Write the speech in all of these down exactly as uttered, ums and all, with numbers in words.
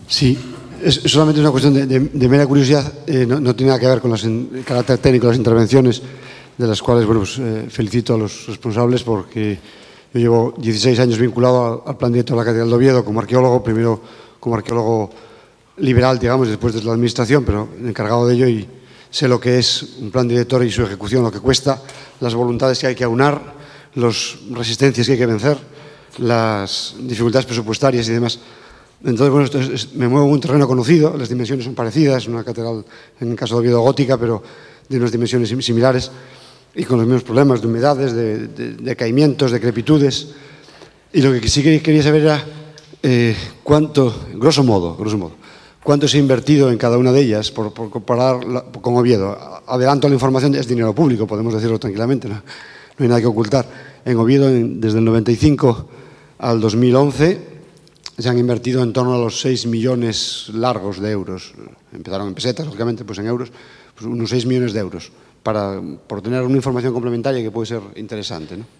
Sí, es solamente una cuestión de, de, de mera curiosidad, eh, no, no tiene nada que ver con las, el carácter técnico de las intervenciones, de las cuales bueno, pues, eh, felicito a los responsables porque yo llevo dieciséis años vinculado al, al plan director de la Catedral de Oviedo como arqueólogo, primero como arqueólogo liberal, digamos, después de la administración, pero encargado de ello y sé lo que es un plan director y su ejecución, lo que cuesta, las voluntades que hay que aunar, las resistencias que hay que vencer, las dificultades presupuestarias y demás. Entonces, bueno, esto es, me muevo en un terreno conocido, las dimensiones son parecidas, una catedral, en el caso de Oviedo, gótica, pero de unas dimensiones similares y con los mismos problemas de humedades, de, de, de caimientos, de decrepitudes. Y lo que sí que quería saber era eh, cuánto, grosso modo, grosso modo, cuánto se ha invertido en cada una de ellas, por, por comparar la, con Oviedo. Adelanto la información, es dinero público, podemos decirlo tranquilamente, no, no hay nada que ocultar. En Oviedo, en, desde el noventa y cinco al dos mil once, se han invertido en torno a los seis millones largos de euros. Empezaron en pesetas, lógicamente, pues en euros, pues unos seis millones de euros, para, por tener una información complementaria que puede ser interesante, ¿no?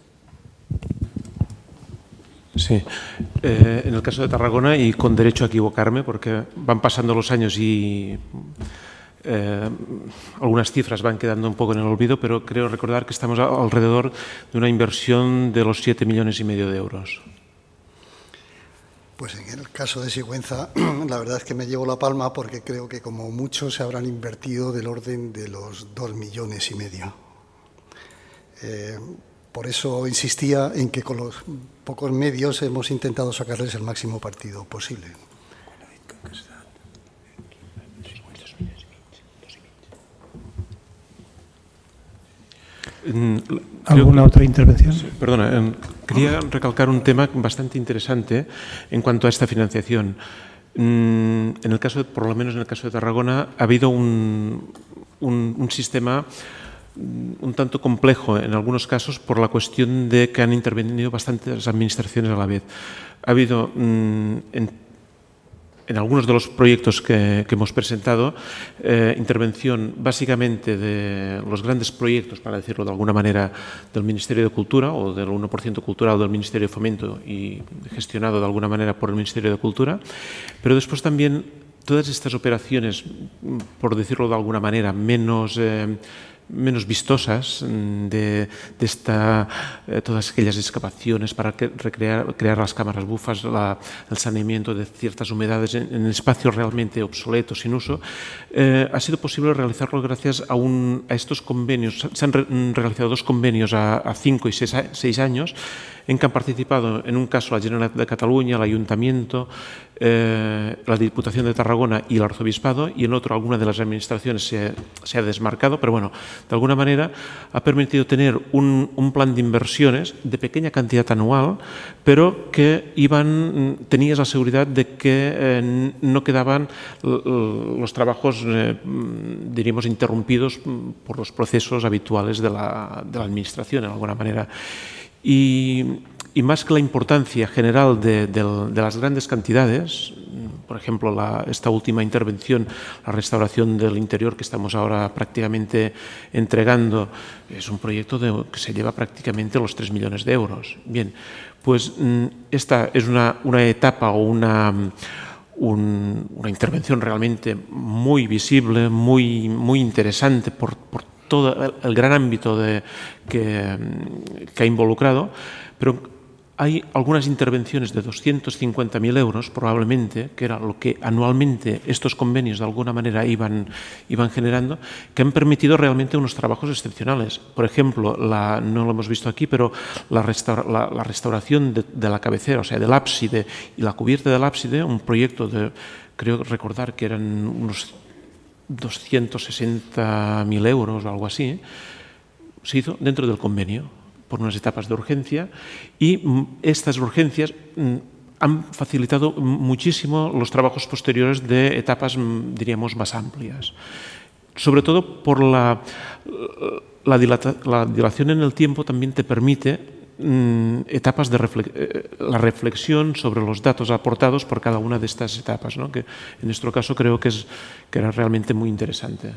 Sí, eh, en el caso de Tarragona, y con derecho a equivocarme, porque van pasando los años y eh, algunas cifras van quedando un poco en el olvido, pero creo recordar que estamos alrededor de una inversión de los siete millones y medio de euros. Pues en el caso de Sigüenza, la verdad es que me llevo la palma porque creo que como mucho se habrán invertido del orden de los dos millones y medio. Eh, por eso insistía en que con los pocos medios hemos intentado sacarles el máximo partido posible. ¿Alguna otra intervención? Sí, perdona, eh, quería recalcar un tema bastante interesante en cuanto a esta financiación. Mm, en el caso, de, por lo menos en el caso de Tarragona, ha habido un, un, un sistema un tanto complejo en algunos casos por la cuestión de que han intervenido bastantes administraciones a la vez. Ha habido mm, en En algunos de los proyectos que, que hemos presentado, eh, intervención básicamente de los grandes proyectos, para decirlo de alguna manera, del Ministerio de Cultura o del uno por ciento cultural del Ministerio de Fomento y gestionado de alguna manera por el Ministerio de Cultura, pero después también todas estas operaciones, por decirlo de alguna manera, menos... Eh, menos vistosas de, de esta, eh, todas aquellas excavaciones para que, recrear, crear las cámaras bufas, la, el saneamiento de ciertas humedades en, en espacios realmente obsoletos, sin uso, eh, ha sido posible realizarlo gracias a, un, a estos convenios. Se han re, realizado dos convenios a, a cinco y seis, seis años en que han participado, en un caso, la Generalitat de Cataluña, el Ayuntamiento, eh, la Diputación de Tarragona y el Arzobispado, y en otro alguna de las administraciones se, se ha desmarcado, pero bueno, de alguna manera ha permitido tener un, un plan de inversiones de pequeña cantidad anual, pero que iban, tenías la seguridad de que eh, no quedaban los trabajos, eh, diríamos, interrumpidos por los procesos habituales de la, de la administración, de alguna manera. Y, y más que la importancia general de, de, de las grandes cantidades, por ejemplo, la, esta última intervención, la restauración del interior que estamos ahora prácticamente entregando, es un proyecto de, que se lleva prácticamente los tres millones de euros. Bien, pues esta es una, una etapa o una, un, una intervención realmente muy visible, muy, muy interesante por, por todo el gran ámbito de, que, que ha involucrado, pero hay algunas intervenciones de doscientos cincuenta mil euros, probablemente, que era lo que anualmente estos convenios de alguna manera iban, iban generando, que han permitido realmente unos trabajos excepcionales. Por ejemplo, la, no lo hemos visto aquí, pero la, restaura, la, la restauración de, de la cabecera, o sea, del ábside y la cubierta del ábside, un proyecto de, creo recordar que eran unos doscientos sesenta mil euros o algo así, se hizo dentro del convenio por unas etapas de urgencia y estas urgencias han facilitado muchísimo los trabajos posteriores de etapas, diríamos, más amplias. Sobre todo por la, la, dilata, la dilación en el tiempo también te permite etapas de reflex, la reflexión sobre los datos aportados por cada una de estas etapas, ¿no? Que en nuestro caso creo que, es, que era realmente muy interesante.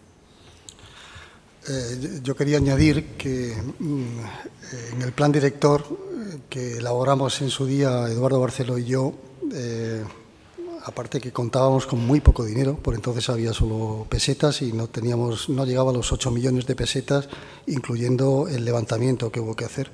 Eh, yo quería añadir que mm, en el plan director que elaboramos en su día Eduardo Barceló y yo, eh, aparte que contábamos con muy poco dinero, por entonces había solo pesetas y no teníamos, no llegaba a los ocho millones de pesetas, incluyendo el levantamiento que hubo que hacer.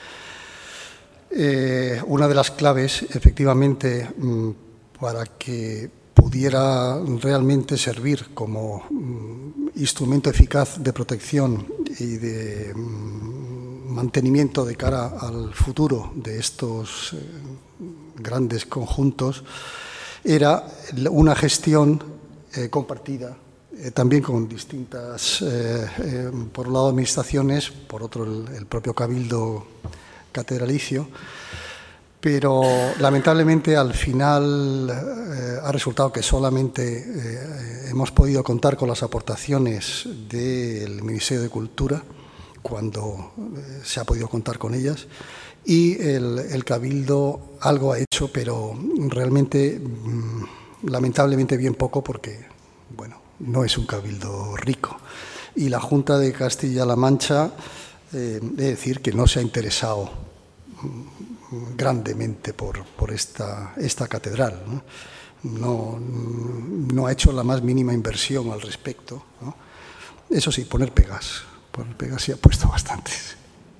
Eh, una de las claves, efectivamente, para que pudiera realmente servir como instrumento eficaz de protección y de mantenimiento de cara al futuro de estos grandes conjuntos, era una gestión eh, compartida, eh, también con distintas, eh, eh, por un lado, administraciones, por otro, el, el propio Cabildo catedralicio, pero lamentablemente al final eh, ha resultado que solamente eh, hemos podido contar con las aportaciones del Ministerio de Cultura, cuando eh, se ha podido contar con ellas, y el, el Cabildo algo ha hecho, pero realmente, mmm, lamentablemente bien poco, porque, bueno, no es un Cabildo rico. Y la Junta de Castilla-La Mancha, eh, he de decir que no se ha interesado mmm, grandemente por, por esta, esta catedral, ¿no? No, no ha hecho la más mínima inversión al respecto, ¿no? Eso sí, poner pegas, poner pegas sí ha puesto bastantes.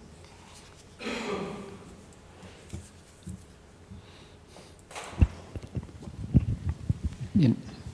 Bien.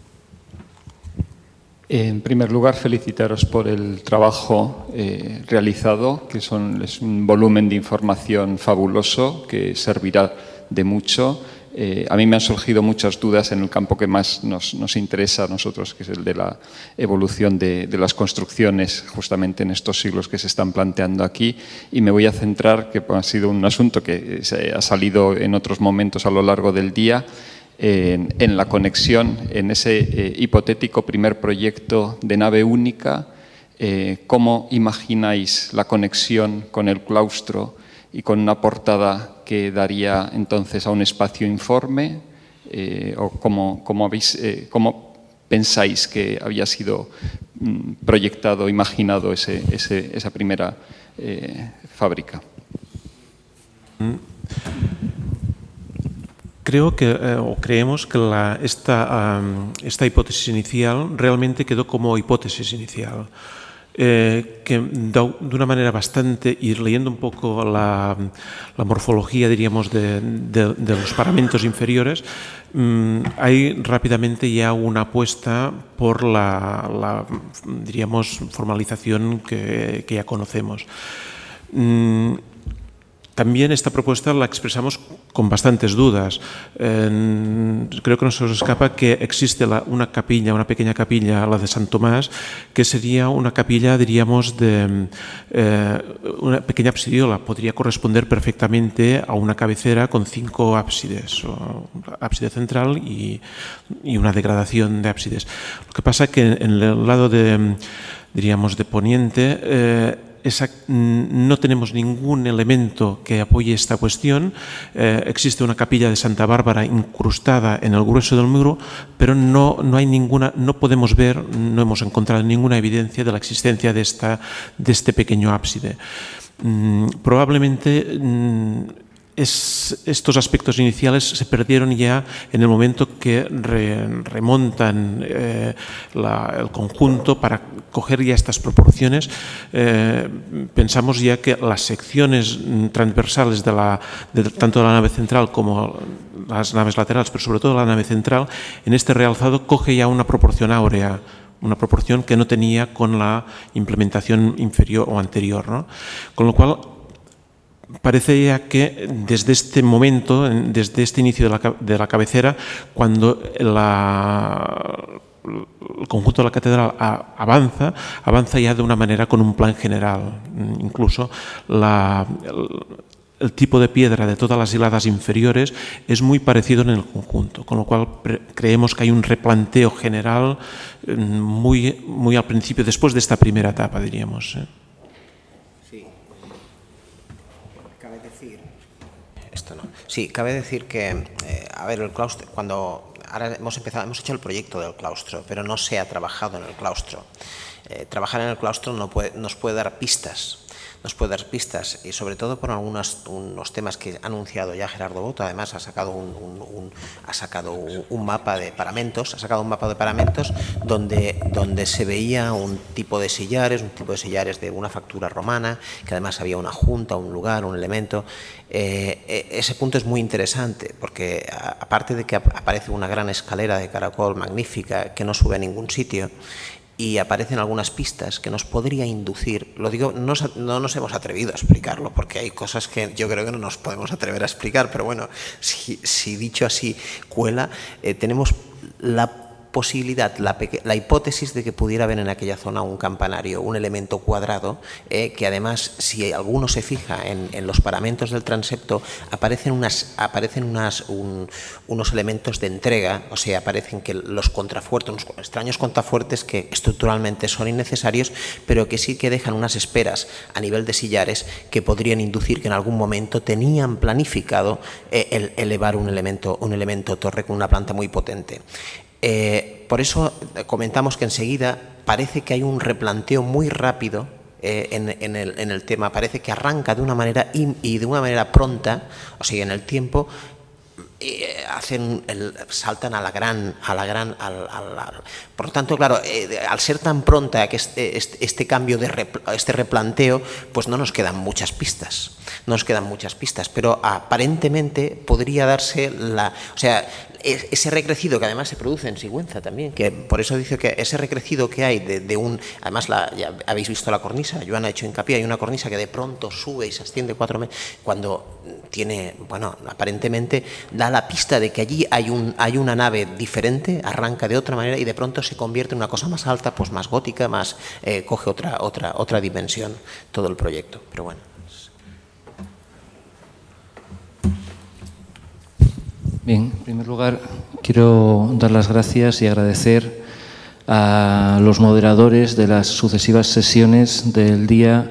En primer lugar, felicitaros por el trabajo eh, realizado, que son, es un volumen de información fabuloso que servirá de mucho. Eh, a mí me han surgido muchas dudas en el campo que más nos, nos interesa a nosotros, que es el de la evolución de, de las construcciones, justamente en estos siglos que se están planteando aquí. Y me voy a centrar, que ha sido un asunto que se ha salido en otros momentos a lo largo del día, En, en la conexión, en ese eh, hipotético primer proyecto de nave única, eh, cómo imagináis la conexión con el claustro y con una portada que daría entonces a un espacio informe, eh, o cómo, cómo, habéis, eh, cómo pensáis que había sido mm, proyectado, imaginado ese, ese, esa primera eh, fábrica. Mm. Creo que, eh, o creemos que la, esta, um, esta hipótesis inicial realmente quedó como hipótesis inicial, eh, que de una manera bastante, y leyendo un poco la, la morfología, diríamos, de, de, de los paramentos inferiores, um, hay rápidamente ya una apuesta por la, la diríamos, formalización que, que ya conocemos. Um, También esta propuesta la expresamos con bastantes dudas. Eh, creo que no se nos escapa que existe la, una capilla, una pequeña capilla, la de San Tomás, que sería una capilla, diríamos, de eh, una pequeña absidiola. Podría corresponder perfectamente a una cabecera con cinco ábsides, o ábside central y, y una degradación de ábsides. Lo que pasa es que en el lado de, diríamos, de poniente, eh, Esa, no tenemos ningún elemento que apoye esta cuestión. Eh, existe una capilla de Santa Bárbara incrustada en el grueso del muro, pero no, no hay ninguna, no podemos ver, no hemos encontrado ninguna evidencia de la existencia de, esta, de este pequeño ábside. Mm, probablemente mm, Es, estos aspectos iniciales se perdieron ya en el momento que re, remontan eh, la, el conjunto para coger ya estas proporciones. Eh, pensamos ya que las secciones transversales de la, de, tanto de la nave central como las naves laterales, pero sobre todo la nave central, en este realzado coge ya una proporción áurea, una proporción que no tenía con la implementación inferior o anterior, ¿no? Con lo cual, parece ya que desde este momento, desde este inicio de la, de la cabecera, cuando la, el conjunto de la catedral avanza, avanza ya de una manera con un plan general. Incluso la, el, el tipo de piedra de todas las hiladas inferiores es muy parecido en el conjunto, con lo cual creemos que hay un replanteo general muy, muy al principio, después de esta primera etapa, diríamos. Sí, cabe decir que, eh, a ver, el claustro, cuando ahora hemos empezado, hemos hecho el proyecto del claustro, pero no se ha trabajado en el claustro. Eh, trabajar en el claustro no puede, nos puede dar pistas. nos puede dar pistas, y sobre todo por algunos unos temas que ha anunciado ya Gerardo Boto. Además ha sacado un, un, un, ha sacado un, un mapa de paramentos, ha sacado un mapa de paramentos donde, donde se veía un tipo de sillares, un tipo de sillares de una factura romana, que además había una junta, un lugar, un elemento. Eh, ese punto es muy interesante porque aparte de que aparece una gran escalera de caracol magnífica que no sube a ningún sitio, y aparecen algunas pistas que nos podría inducir, lo digo, no, no nos hemos atrevido a explicarlo, porque hay cosas que yo creo que no nos podemos atrever a explicar, pero bueno, si, si dicho así cuela, eh, tenemos la posibilidad, la, la hipótesis de que pudiera haber en aquella zona un campanario, un elemento cuadrado, eh, que además, si alguno se fija en, en los paramentos del transepto, aparecen, unas, aparecen unas, un, unos elementos de entrega, o sea, aparecen que los contrafuertes, unos extraños contrafuertes que estructuralmente son innecesarios, pero que sí que dejan unas esperas a nivel de sillares que podrían inducir que en algún momento tenían planificado eh, el elevar un elemento, un elemento torre con una planta muy potente. Eh, por eso comentamos que enseguida parece que hay un replanteo muy rápido eh, en, en, el, en el tema, parece que arranca de una manera in, y de una manera pronta, o sea, en el tiempo, eh, hacen el, saltan a la gran, a la gran, al, al, al, por lo tanto, claro, eh, al ser tan pronta que este, este, este cambio de rep, este replanteo, pues no nos quedan muchas pistas, no nos quedan muchas pistas, pero aparentemente podría darse la, o sea, ese recrecido que además se produce en Sigüenza también, que por eso dice que ese recrecido que hay de, de un, además la, ya habéis visto la cornisa, Joan ha hecho hincapié, hay una cornisa que de pronto sube y se extiende cuatro metros, cuando tiene, bueno, aparentemente da la pista de que allí hay, un, hay una nave diferente, arranca de otra manera y de pronto se convierte en una cosa más alta, pues más gótica, más eh, coge otra, otra, otra dimensión todo el proyecto, pero bueno. Bien, en primer lugar quiero dar las gracias y agradecer a los moderadores de las sucesivas sesiones del día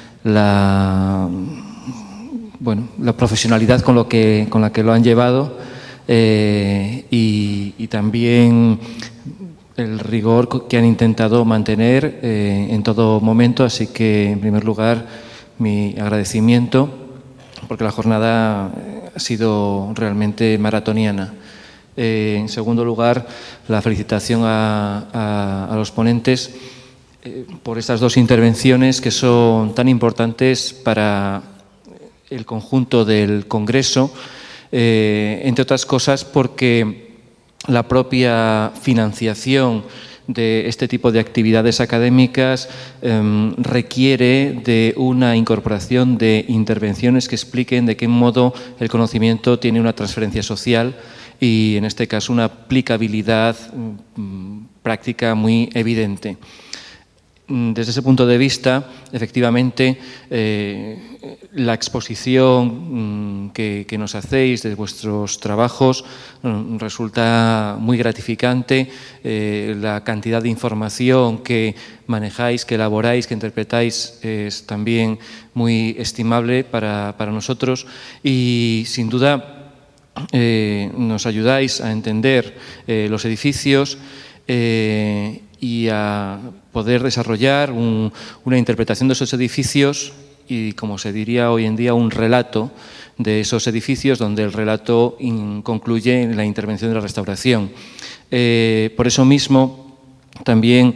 la, bueno, la profesionalidad con, lo que, con la que lo han llevado eh, y, y también el rigor que han intentado mantener eh, en todo momento. Así que, en primer lugar, mi agradecimiento, porque la jornada ha sido realmente maratoniana. Eh, en segundo lugar, la felicitación a, a, a los ponentes eh, por estas dos intervenciones que son tan importantes para el conjunto del Congreso, eh, entre otras cosas porque la propia financiación de este tipo de actividades académicas eh, requiere de una incorporación de intervenciones que expliquen de qué modo el conocimiento tiene una transferencia social y, en este caso, una aplicabilidad mm, práctica muy evidente. Desde ese punto de vista, efectivamente, eh, la exposición que, que nos hacéis de vuestros trabajos mm, resulta muy gratificante. Eh, la cantidad de información que manejáis, que elaboráis, que interpretáis es también muy estimable para, para nosotros y, sin duda, eh, nos ayudáis a entender eh, los edificios eh, y a poder desarrollar un, una interpretación de esos edificios y, como se diría hoy en día, un relato de esos edificios, donde el relato in, concluye en la intervención de la restauración. Eh, por eso mismo, también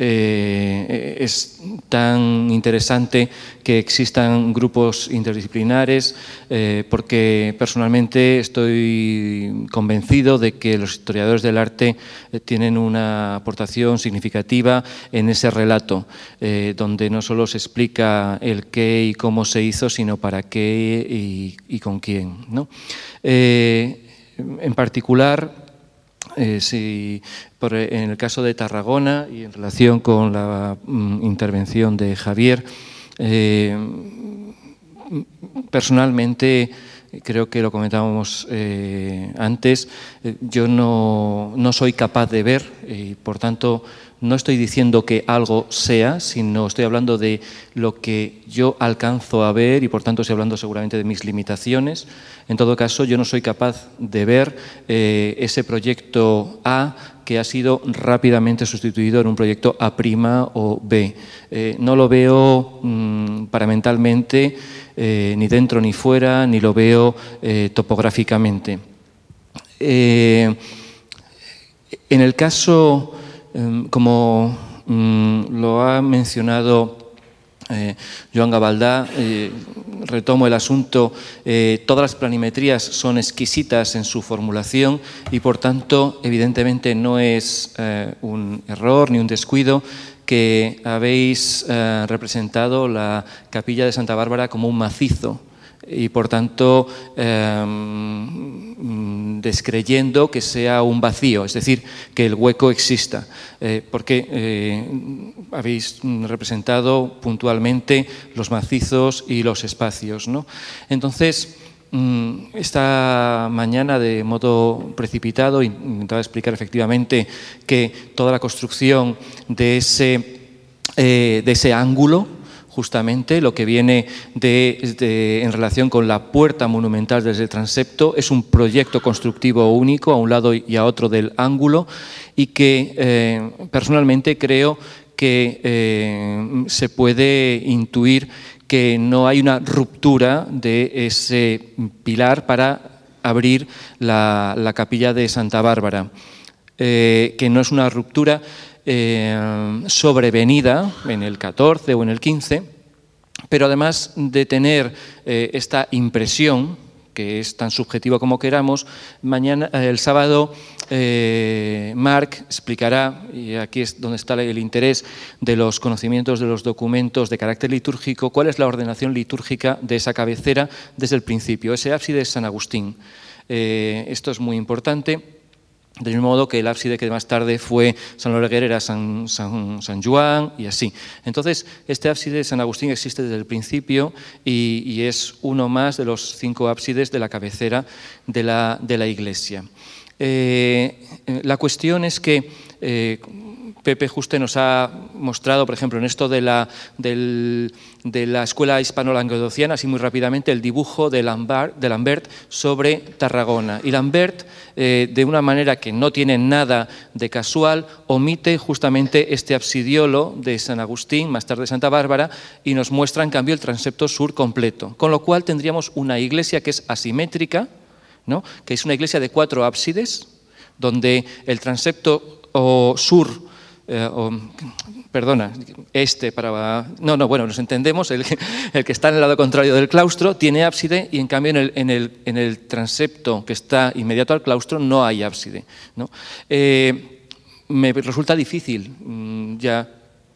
eh, es tan interesante que existan grupos interdisciplinares, eh, porque personalmente estoy convencido de que los historiadores del arte eh, tienen una aportación significativa en ese relato, eh, donde no solo se explica el qué y cómo se hizo, sino para qué y, y con quién, ¿no? Eh, en particular, Eh, si, por, en el caso de Tarragona y en relación con la mm, intervención de Javier, eh, personalmente creo que lo comentábamos eh, antes, eh, yo no, no soy capaz de ver y por tanto no estoy diciendo que algo sea, sino estoy hablando de lo que yo alcanzo a ver y por tanto estoy hablando seguramente de mis limitaciones. En todo caso, yo no soy capaz de ver eh, ese proyecto A que ha sido rápidamente sustituido en un proyecto A' o B. Eh, no lo veo mmm, paramentalmente, eh, ni dentro ni fuera, ni lo veo eh, topográficamente. Eh, en el caso, eh, como mmm, lo ha mencionado Eh, Joan Gavaldà, eh, retomo el asunto, eh, todas las planimetrías son exquisitas en su formulación y por tanto evidentemente no es eh, un error ni un descuido que habéis eh, representado la capilla de Santa Bárbara como un macizo y por tanto eh, descreyendo que sea un vacío, es decir, que el hueco exista, eh, porque eh, habéis representado puntualmente los macizos y los espacios, ¿no? Entonces, esta mañana, de modo precipitado, intentaba explicar efectivamente que toda la construcción de ese, eh, de ese ángulo, justamente lo que viene de, de, en relación con la puerta monumental desde el transepto, es un proyecto constructivo único a un lado y a otro del ángulo y que eh, personalmente creo que eh, se puede intuir que no hay una ruptura de ese pilar para abrir la, la capilla de Santa Bárbara, eh, que no es una ruptura Eh, sobrevenida en el catorce o en el quince, pero además de tener eh, esta impresión, que es tan subjetiva como queramos, mañana, eh, el sábado, eh, Marc explicará, y aquí es donde está el interés de los conocimientos de los documentos de carácter litúrgico, cuál es la ordenación litúrgica de esa cabecera desde el principio. Ese ábside es San Agustín. Eh, esto es muy importante. Del mismo modo que el ábside que más tarde fue San Oleguer era San, San, San Juan y así. Entonces, este ábside de San Agustín existe desde el principio y, y es uno más de los cinco ábsides de la cabecera de la, de la iglesia. Eh, la cuestión es que eh, Pepe Juste nos ha mostrado, por ejemplo, en esto de la, del, de la escuela hispano-languedociana, así muy rápidamente, el dibujo de Lambert, de Lambert sobre Tarragona. Y Lambert, eh, de una manera que no tiene nada de casual, omite justamente este absidiolo de San Agustín, más tarde Santa Bárbara, y nos muestra en cambio el transepto sur completo. Con lo cual tendríamos una iglesia que es asimétrica, ¿no? Que es una iglesia de cuatro ábsides, donde el transepto o sur Eh, o, perdona, este para... No, no, bueno, nos entendemos, el, el que está en el lado contrario del claustro tiene ábside y en cambio en el, en el, en el transepto que está inmediato al claustro no hay ábside, ¿no? Eh, me resulta difícil mmm, ya...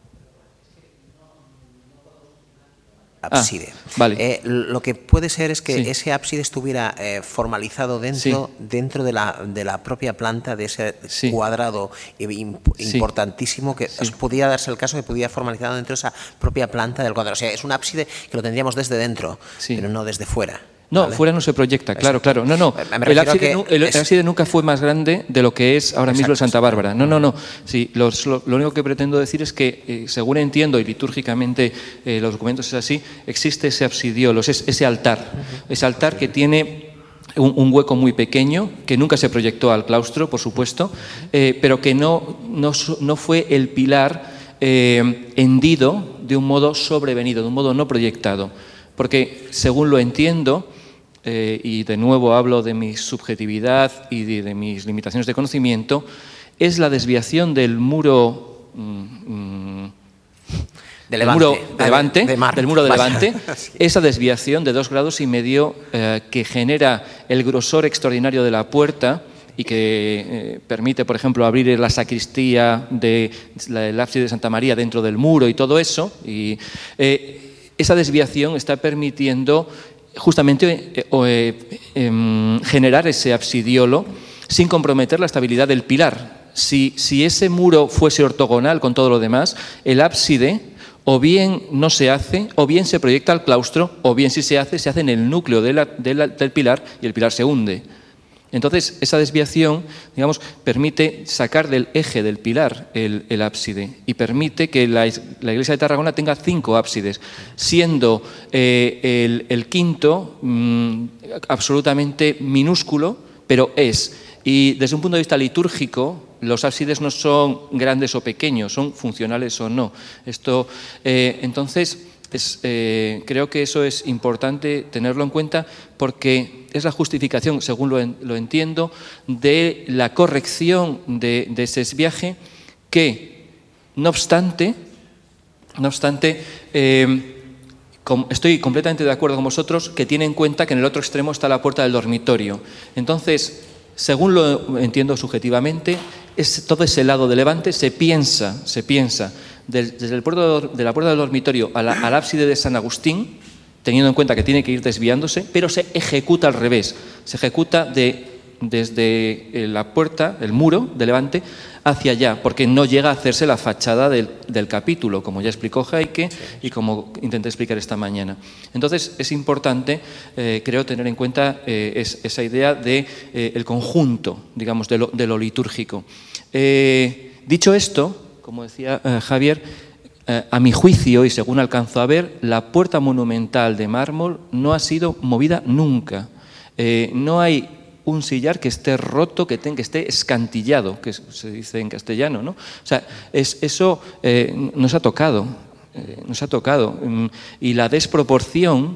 Ábside. Ah, vale. Eh, lo que puede ser es que sí. ese ábside estuviera eh, formalizado dentro, sí. dentro de, la, de la propia planta de ese sí. cuadrado imp sí. importantísimo, que sí. podía darse el caso que pudiera formalizado dentro de esa propia planta del cuadrado. O sea, es un ábside que lo tendríamos desde dentro, sí. pero no desde fuera. No, ¿vale? Fuera no se proyecta, claro, claro. No, no. El ábside, nu el ábside nunca fue más grande de lo que es ahora mismo el Santa Bárbara. No, no, no. Sí, los, lo, lo único que pretendo decir es que, eh, según entiendo, y litúrgicamente eh, los documentos es así, existe ese absidiolo, ese, ese altar. Uh-huh. Ese altar que tiene un, un hueco muy pequeño, que nunca se proyectó al claustro, por supuesto, eh, pero que no, no, no fue el pilar eh, hendido de un modo sobrevenido, de un modo no proyectado. Porque, según lo entiendo, Eh, y de nuevo hablo de mi subjetividad y de, de mis limitaciones de conocimiento, es la desviación del muro mmm, de del Levante, muro de Levante, de mar, del muro de vaya. Levante, sí. Esa desviación de dos grados y medio eh, que genera el grosor extraordinario de la puerta y que eh, permite, por ejemplo, abrir la sacristía del de ábside de Santa María dentro del muro y todo eso. Y eh, esa desviación está permitiendo justamente eh, eh, eh, generar ese absidiolo sin comprometer la estabilidad del pilar. Si, si ese muro fuese ortogonal con todo lo demás, el ábside o bien no se hace, o bien se proyecta al claustro, o bien si se hace, se hace en el núcleo de la, de la, del pilar y el pilar se hunde. Entonces, esa desviación, digamos, permite sacar del eje del pilar el, el ábside y permite que la, la iglesia de Tarragona tenga cinco ábsides, siendo eh, el, el quinto mmm, absolutamente minúsculo, pero es. Y desde un punto de vista litúrgico, los ábsides no son grandes o pequeños, son funcionales o no. Esto, eh, entonces, es, eh, creo que eso es importante tenerlo en cuenta porque es la justificación, según lo, en, lo entiendo, de la corrección de, de ese desviaje que, no obstante, no obstante eh, com, estoy completamente de acuerdo con vosotros que tiene en cuenta que en el otro extremo está la puerta del dormitorio. Entonces, según lo entiendo subjetivamente, es, todo ese lado de Levante se piensa, se piensa desde el puerto de la puerta del dormitorio a la, al ábside de San Agustín, teniendo en cuenta que tiene que ir desviándose, pero se ejecuta al revés, se ejecuta de, desde la puerta, el muro de Levante, hacia allá, porque no llega a hacerse la fachada del, del capítulo, como ya explicó Jaike y como intenté explicar esta mañana. Entonces, es importante, eh, creo, tener en cuenta eh, es, esa idea del de, eh, conjunto, digamos, de lo, de lo litúrgico. Eh, dicho esto, como decía eh, Javier, eh, a mi juicio, y según alcanzo a ver, la puerta monumental de mármol no ha sido movida nunca. Eh, no hay un sillar que esté roto, que, ten, que esté escantillado, que se dice en castellano, ¿no? O sea, es, eso eh, nos ha tocado, eh, nos ha tocado. Y la desproporción,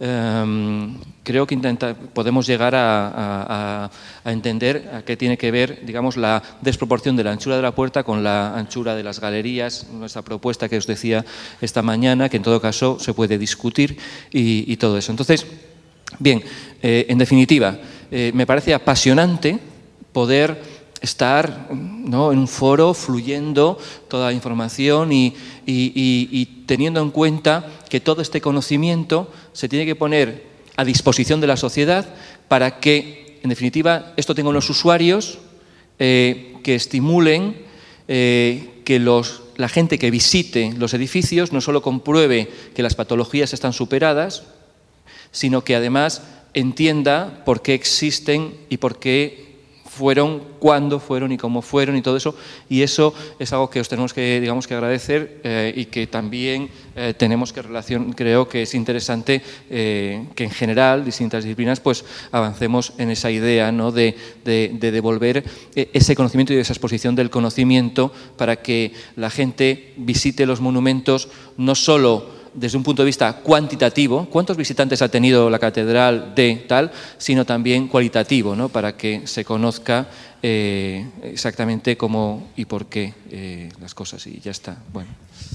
eh, creo que intenta, podemos llegar a, a, a entender a qué tiene que ver, digamos, la desproporción de la anchura de la puerta con la anchura de las galerías, nuestra propuesta que os decía esta mañana, que en todo caso se puede discutir y, y todo eso. Entonces, bien, eh, en definitiva, eh, me parece apasionante poder estar, ¿no?, en un foro fluyendo toda la información y, y, y, y teniendo en cuenta que todo este conocimiento se tiene que poner a disposición de la sociedad para que, en definitiva, esto tenga unos usuarios eh, que estimulen eh, que los, la gente que visite los edificios no solo compruebe que las patologías están superadas, sino que además entienda por qué existen y por qué fueron, cuándo fueron y cómo fueron y todo eso, y eso es algo que os tenemos que, digamos, que agradecer eh, y que también eh, tenemos que relacionar. Creo que es interesante eh, que en general, distintas disciplinas, pues avancemos en esa idea, ¿no?, de, de, de devolver ese conocimiento y esa exposición del conocimiento para que la gente visite los monumentos no solo desde un punto de vista cuantitativo, cuántos visitantes ha tenido la catedral de tal, sino también cualitativo, ¿no?, para que se conozca eh, exactamente cómo y por qué eh, las cosas, y ya está. Bueno.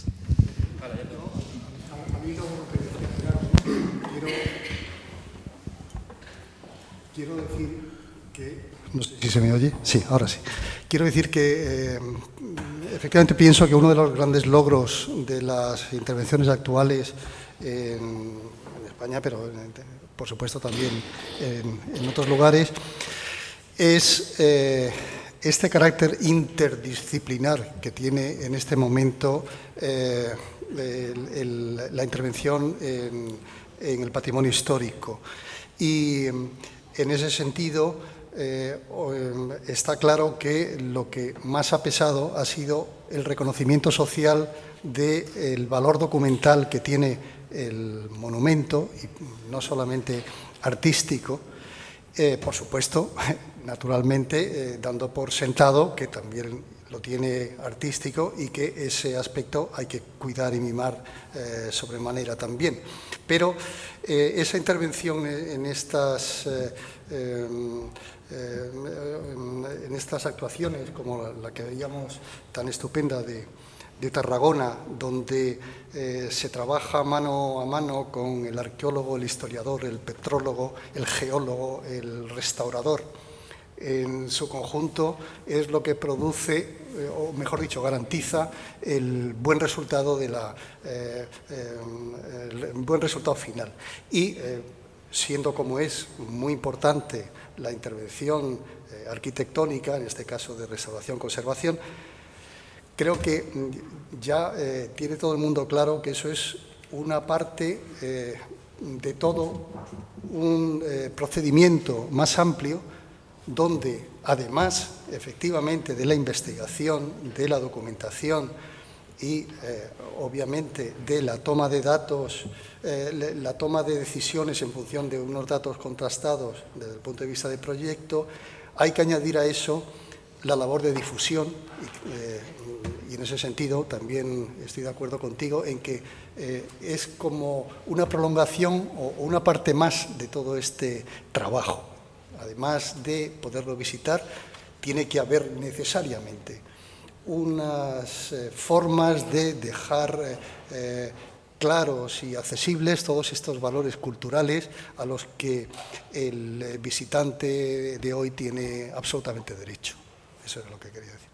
Quiero decir que... No sé si se me oye. Sí, ahora sí. Quiero decir que... Eh, Efectivamente, pienso que uno de los grandes logros de las intervenciones actuales en, en España, pero en, por supuesto también en, en otros lugares, es eh, este carácter interdisciplinar que tiene en este momento eh, el, el, la intervención en, en el patrimonio histórico. Y en ese sentido, Eh, está claro que lo que más ha pesado ha sido el reconocimiento social del valor documental que tiene el monumento, y no solamente artístico, eh, por supuesto, naturalmente, eh, dando por sentado que también lo tiene artístico y que ese aspecto hay que cuidar y mimar eh, sobremanera también. Pero eh, esa intervención en estas... Eh, eh, en estas actuaciones, como la que veíamos tan estupenda de, de Tarragona, donde eh, se trabaja mano a mano con el arqueólogo, el historiador, el petrólogo, el geólogo, el restaurador, en su conjunto es lo que produce, eh, o mejor dicho, garantiza el buen resultado de la, eh, eh, el buen resultado final. Y eh, siendo como es muy importante la intervención eh, arquitectónica, en este caso de restauración-conservación, creo que ya eh, tiene todo el mundo claro que eso es una parte eh, de todo un eh, procedimiento más amplio donde, además, efectivamente, de la investigación, de la documentación y, eh, obviamente, de la toma de datos, eh, la toma de decisiones en función de unos datos contrastados desde el punto de vista del proyecto, hay que añadir a eso la labor de difusión y, eh, y en ese sentido también estoy de acuerdo contigo en que eh, es como una prolongación o una parte más de todo este trabajo. Además de poderlo visitar, tiene que haber necesariamente unas eh, formas de dejar eh, eh, claros y accesibles todos estos valores culturales a los que el visitante de hoy tiene absolutamente derecho. Eso es lo que quería decir.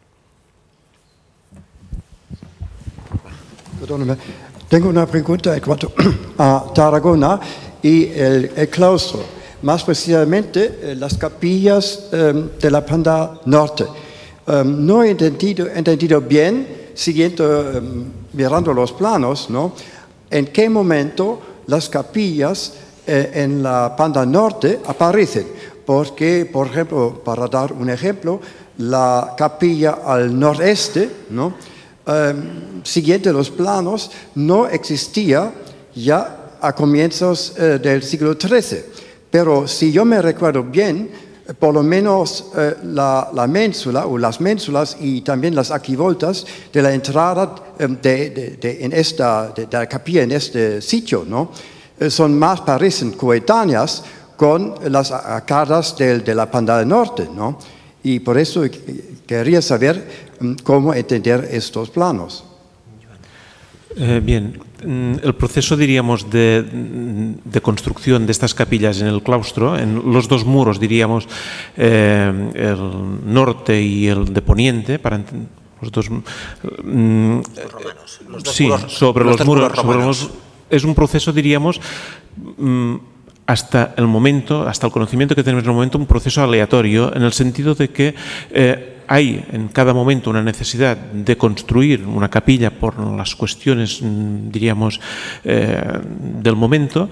Perdóname. Tengo una pregunta en cuanto a Tarragona y el, el claustro, más precisamente eh, las capillas eh, de la Panda Norte. Um, no he entendido, entendido bien, siguiendo, um, mirando los planos, ¿no? En qué momento las capillas eh, en la Panda Norte aparecen. Porque, por ejemplo, para dar un ejemplo, la capilla al noreste, ¿no? Um, siguiente los planos, no existía ya a comienzos eh, del siglo trece. Pero si yo me recuerdo bien, por lo menos eh, la, la ménsula o las ménsulas y también las arquivoltas de la entrada eh, de, de, de, en esta, de, de la capilla en este sitio, ¿no? Eh, son más, parecen coetáneas con las arcadas de, de la Panda del Norte, ¿no? Y por eso quería saber um, cómo entender estos planos. Eh, bien, el proceso, diríamos, de, de construcción de estas capillas en el claustro, en los dos muros, diríamos, eh, el norte y el de poniente, para los dos, mm, los romanos, los dos sí, muros, sobre los, los muros, muros sobre los, es un proceso, diríamos, mm, hasta el momento, hasta el conocimiento que tenemos en el momento, un proceso aleatorio, en el sentido de que eh, hay en cada momento una necesidad de construir una capilla por las cuestiones, diríamos, eh, del momento,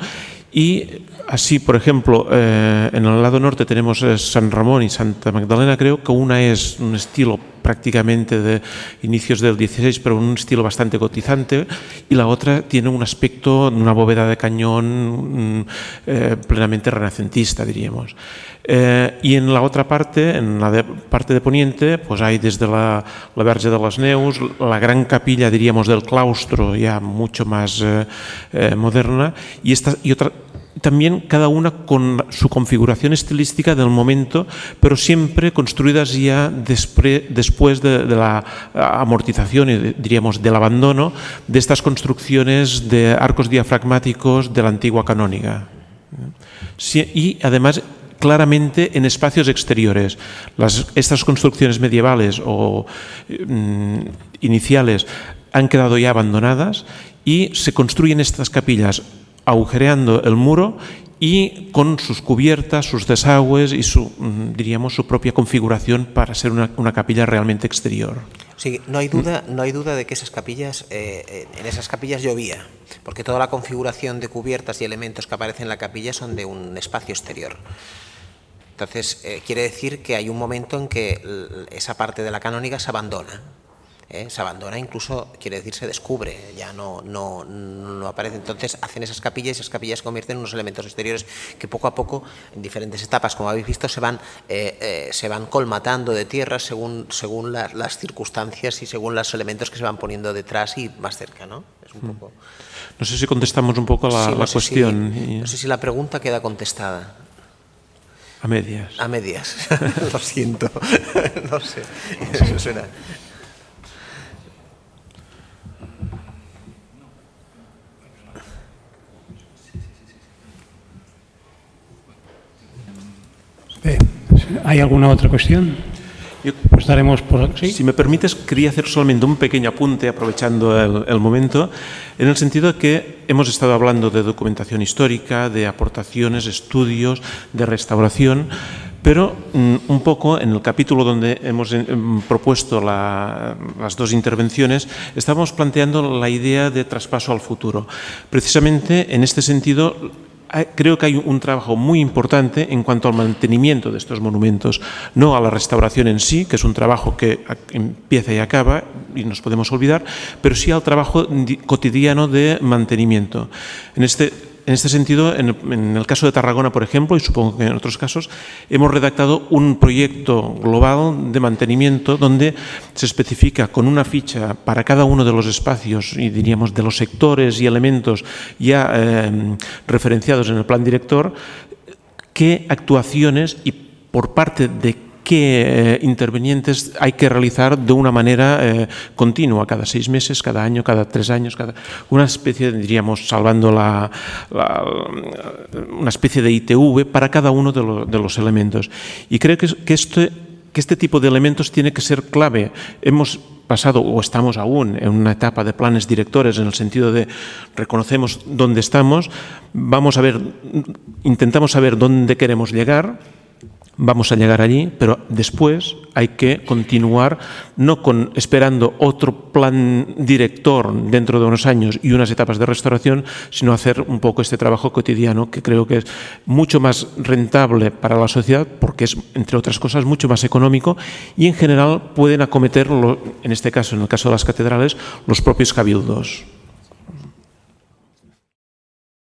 y así, por ejemplo, eh, en el lado norte tenemos eh, San Ramón y Santa Magdalena, creo que una es un estilo prácticamente de inicios del dieciséis, pero un estilo bastante gotizante, y la otra tiene un aspecto, una bóveda de cañón eh, plenamente renacentista, diríamos. Eh, y en la otra parte, en la de, parte de poniente, pues hay desde la, la Verge de las Neus, la gran capilla, diríamos, del claustro, ya mucho más eh, eh, moderna, y, esta, y otra, también cada una con su configuración estilística del momento, pero siempre construidas ya despre, después de, de la amortización y, de, diríamos, del abandono de estas construcciones de arcos diafragmáticos de la antigua canónica. Sí, y además claramente en espacios exteriores. Las, estas construcciones medievales o mm, iniciales han quedado ya abandonadas y se construyen estas capillas agujereando el muro y con sus cubiertas, sus desagües y su, diríamos, su propia configuración para ser una, una capilla realmente exterior. Sí, no hay duda, no hay duda de que esas capillas, eh, en esas capillas llovía, porque toda la configuración de cubiertas y elementos que aparecen en la capilla son de un espacio exterior. Entonces, eh, quiere decir que hay un momento en que esa parte de la canónica se abandona. ¿eh? Se abandona, incluso, quiere decir, se descubre, ya no, no, no aparece. Entonces, hacen esas capillas y esas capillas se convierten en unos elementos exteriores que poco a poco, en diferentes etapas, como habéis visto, se van, eh, eh, se van colmatando de tierra según, según la, las circunstancias y según los elementos que se van poniendo detrás y más cerca, ¿no? Es un poco... No sé si contestamos un poco la, sí, no la sé cuestión. Si, no sé si la pregunta queda contestada. A medias. A medias. Lo siento. No sé. Eso suena. ¿Hay alguna otra cuestión? Yo, pues daremos por... ¿sí? Si me permites, quería hacer solamente un pequeño apunte, aprovechando el, el momento, en el sentido de que hemos estado hablando de documentación histórica, de aportaciones, estudios, de restauración, Pero mm, un poco en el capítulo donde hemos eh, propuesto la, las dos intervenciones, estamos planteando la idea de traspaso al futuro. Precisamente en este sentido, creo que hay un trabajo muy importante en cuanto al mantenimiento de estos monumentos, no a la restauración en sí, que es un trabajo que empieza y acaba y nos podemos olvidar, pero sí al trabajo cotidiano de mantenimiento. En este En este sentido, en el, en el caso de Tarragona, por ejemplo, y supongo que en otros casos, hemos redactado un proyecto global de mantenimiento donde se especifica con una ficha para cada uno de los espacios y diríamos de los sectores y elementos ya eh, referenciados en el plan director, qué actuaciones y por parte de qué eh, intervenientes hay que realizar de una manera eh, continua, cada seis meses, cada año, cada tres años, cada una especie, diríamos, salvando la, la una especie de I T V para cada uno de, lo, de los elementos. Y creo que, que, este, que este tipo de elementos tiene que ser clave. Hemos pasado o estamos aún en una etapa de planes directores en el sentido de reconocemos dónde estamos, vamos a ver, intentamos saber dónde queremos llegar. Vamos a llegar allí, pero después hay que continuar no con esperando otro plan director dentro de unos años y unas etapas de restauración, sino hacer un poco este trabajo cotidiano que creo que es mucho más rentable para la sociedad porque es, entre otras cosas, mucho más económico y en general pueden acometerlo, en este caso, en el caso de las catedrales, los propios cabildos.